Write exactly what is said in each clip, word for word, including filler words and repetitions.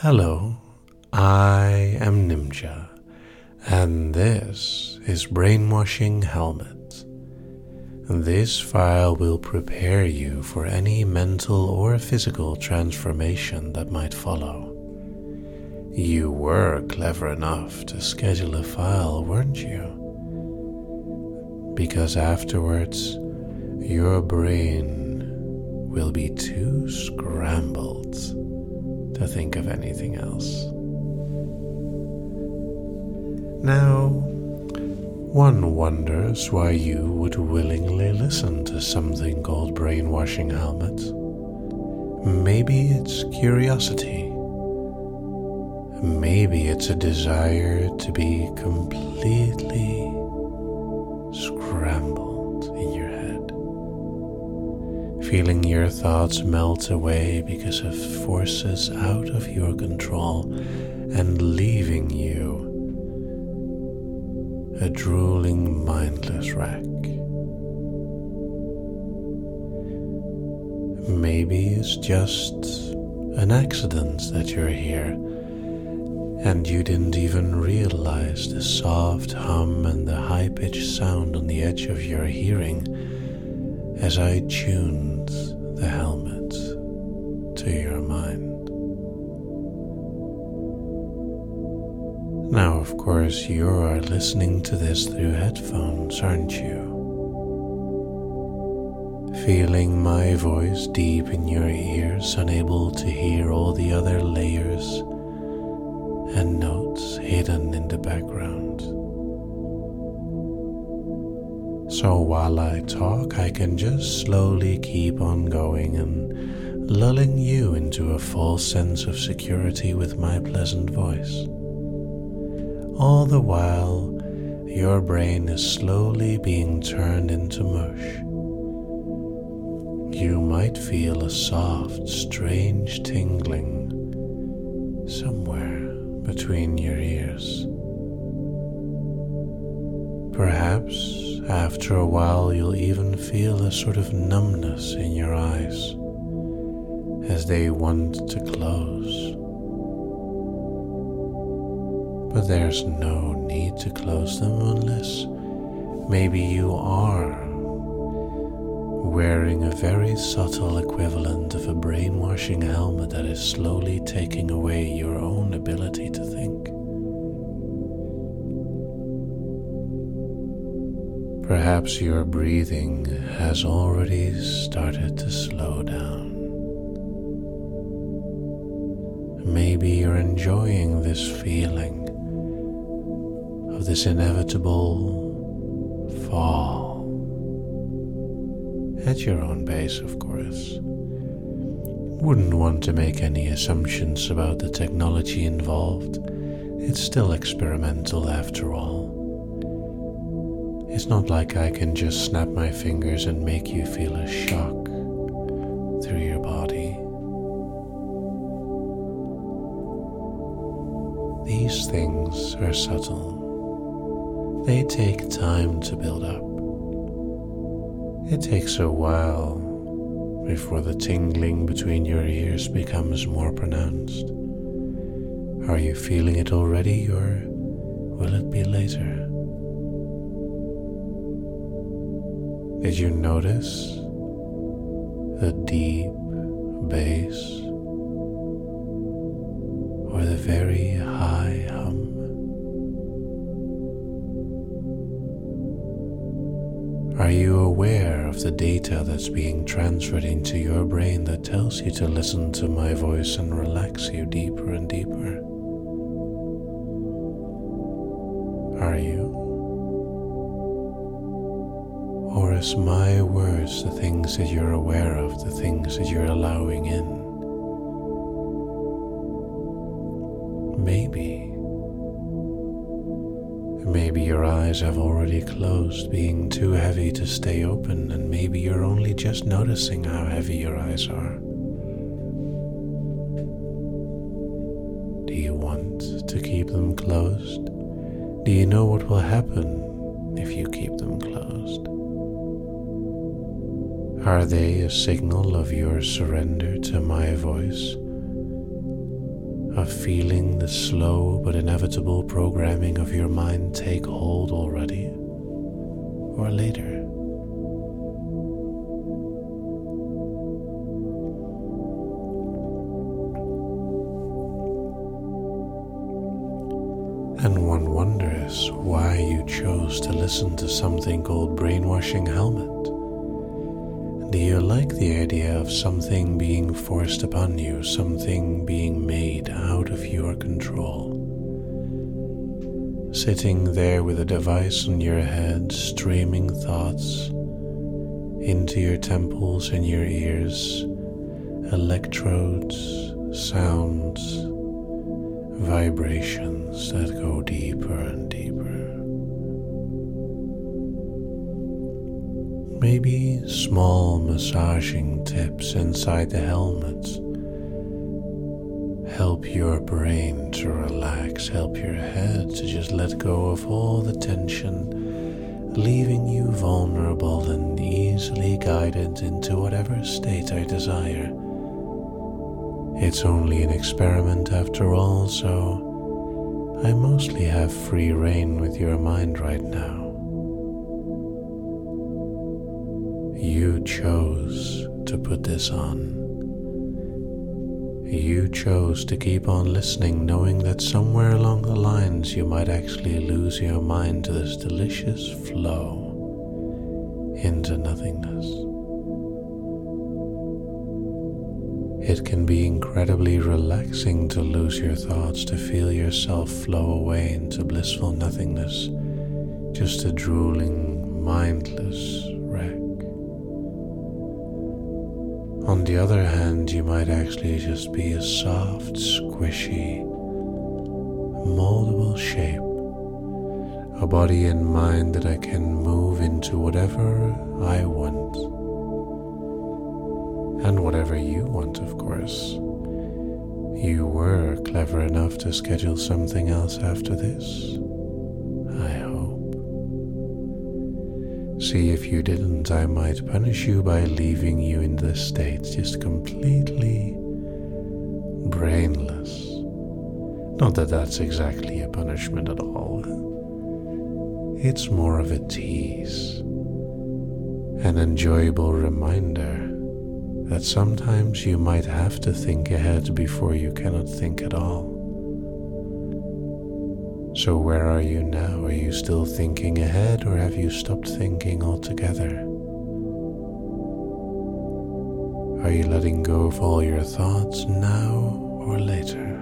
Hello, I am Nimja, and this is Brainwashing Helmet. This file will prepare you for any mental or physical transformation that might follow. You were clever enough to schedule a file, weren't you? Because afterwards, your brain will be too scrambled to think of anything else. Now, one wonders why you would willingly listen to something called Brainwashing Helmet. Maybe it's curiosity. Maybe it's a desire to be completely scrambled in your head, feeling your thoughts melt away because of forces out of your control and leaving you a drooling, mindless wreck. Maybe it's just an accident that you're here, and you didn't even realize the soft hum and the high-pitched sound on the edge of your hearing as I tuned the helmet to your mind. Now, of course, you are listening to this through headphones, aren't you? Feeling my voice deep in your ears, unable to hear all the other layers and notes hidden in the background. So while I talk, I can just slowly keep on going and lulling you into a false sense of security with my pleasant voice. All the while, your brain is slowly being turned into mush. You might feel a soft, strange tingling somewhere between your ears. Perhaps after a while you'll even feel a sort of numbness in your eyes as they want to close. But there's no need to close them unless maybe you are wearing a very subtle equivalent of a brainwashing helmet that is slowly taking away your own ability to think. Perhaps your breathing has already started to slow down. Maybe you're enjoying this feeling of this inevitable fall. At your own pace, of course. Wouldn't want to make any assumptions about the technology involved. It's still experimental after all. It's not like I can just snap my fingers and make you feel a shock through your body. These things are subtle. They take time to build up. It takes a while before the tingling between your ears becomes more pronounced. Are you feeling it already, or will it be later? Did you notice the deep bass or the very high hum? Are you aware of the data that's being transferred into your brain that tells you to listen to my voice and relax you deeper and deeper? Are you? Or is my words the things that you're aware of, the things that you're allowing in? Maybe. Maybe your eyes have already closed, being too heavy to stay open, and maybe you're only just noticing how heavy your eyes are. Do you want to keep them closed? Do you know what will happen if you keep them closed? Are they a signal of your surrender to my voice? of feeling the slow but inevitable programming of your mind take hold already, or later? And one wonders why you chose to listen to something called Brainwashing Helmet. Do you like the idea of something being forced upon you, something being made out of your control? Sitting there with a device on your head, streaming thoughts into your temples and your ears, electrodes, sounds, vibrations that go deeper and deeper. Maybe small massaging tips inside the helmet help your brain to relax, help your head to just let go of all the tension, leaving you vulnerable and easily guided into whatever state I desire. It's only an experiment after all, so I mostly have free rein with your mind right now. You chose to put this on. You chose to keep on listening, knowing that somewhere along the lines you might actually lose your mind to this delicious flow into nothingness. It can be incredibly relaxing to lose your thoughts, to feel yourself flow away into blissful nothingness, just a drooling, mindless wreck. On the other hand, you might actually just be a soft, squishy, moldable shape, a body and mind that I can move into whatever I want. And whatever you want, of course. You were clever enough to schedule something else after this, I hope. See, if you didn't, I might punish you by leaving you in this state, just completely brainless. Not that that's exactly a punishment at all. It's more of a tease, an enjoyable reminder that sometimes you might have to think ahead before you cannot think at all. So where are you now? Are you still thinking ahead, or have you stopped thinking altogether? Are you letting go of all your thoughts now or later?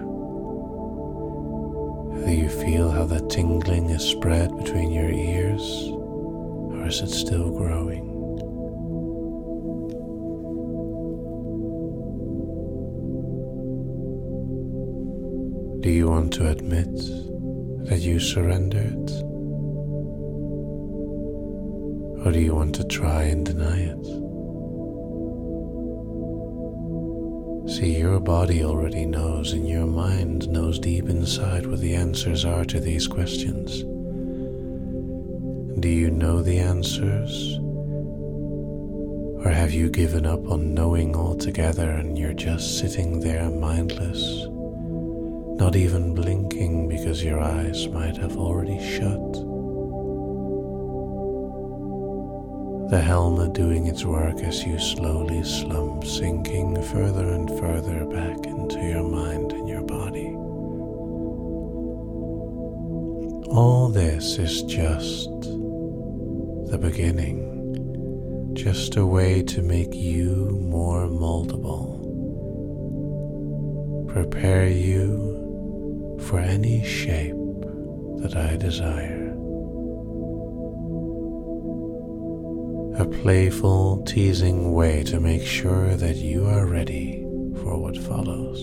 Do you feel how that tingling is spread between your ears, or is it still growing? Do you want to admit that you surrendered? Or do you want to try and deny it? See, your body already knows, and your mind knows deep inside what the answers are to these questions. Do you know the answers? Or have you given up on knowing altogether and you're just sitting there mindless? Not even blinking because your eyes might have already shut. The helmet doing its work as you slowly slump, sinking further and further back into your mind and your body. All this is just the beginning, just a way to make you more moldable, prepare you for any shape that I desire. A playful, teasing way to make sure that you are ready for what follows.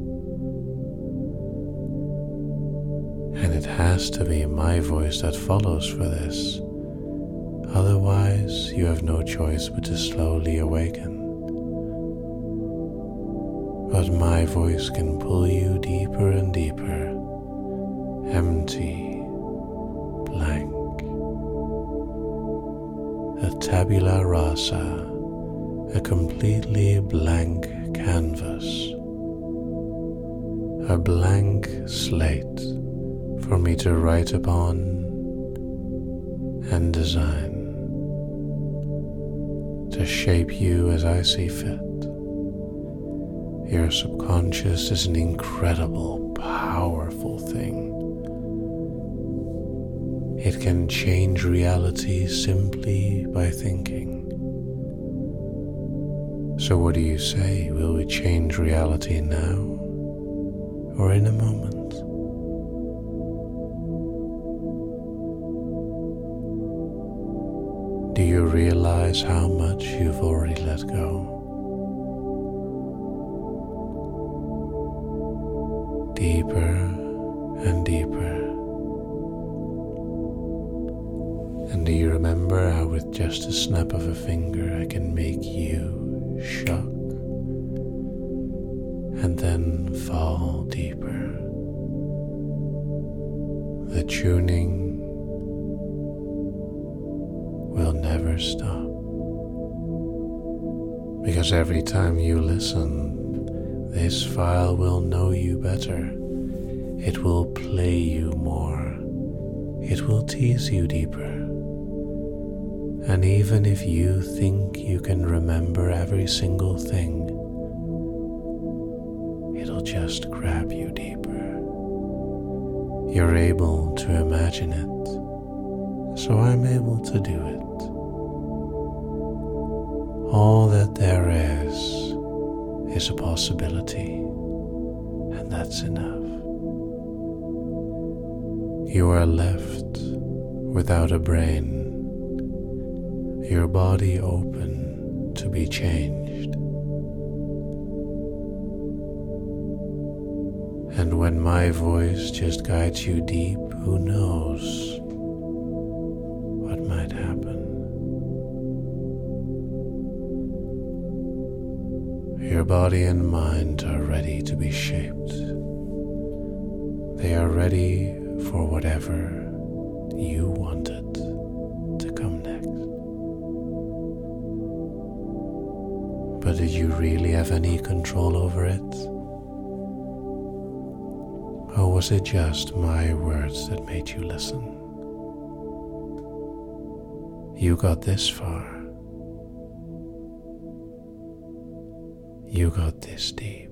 And it has to be my voice that follows for this. Otherwise, you have no choice but to slowly awaken. But my voice can pull you deeper and deeper, empty, blank. A tabula rasa, a completely blank canvas. a blank slate for me to write upon and design, to shape you as I see fit. Your subconscious is an incredible, powerful thing. It can change reality simply by thinking. So what do you say? Will we change reality now or in a moment? Do you realize how much you've already let go? Deeper and deeper. And do you remember how with just a snap of a finger I can make you shock and then fall deeper? The tuning will never stop, because every time you listen, this file will know you better. It will play you more. It will tease you deeper. And even if you think you can remember every single thing, it'll just grab you deeper. You're able to imagine it, so I'm able to do it. All that there is is a possibility, and that's enough. You are left without a brain, your body open to be changed. And when my voice just guides you deep, who knows what might happen? Your body and mind are ready to be shaped. They are ready for whatever you wanted to come next. But did you really have any control over it? Or was it just my words that made you listen? You got this far. You got this deep.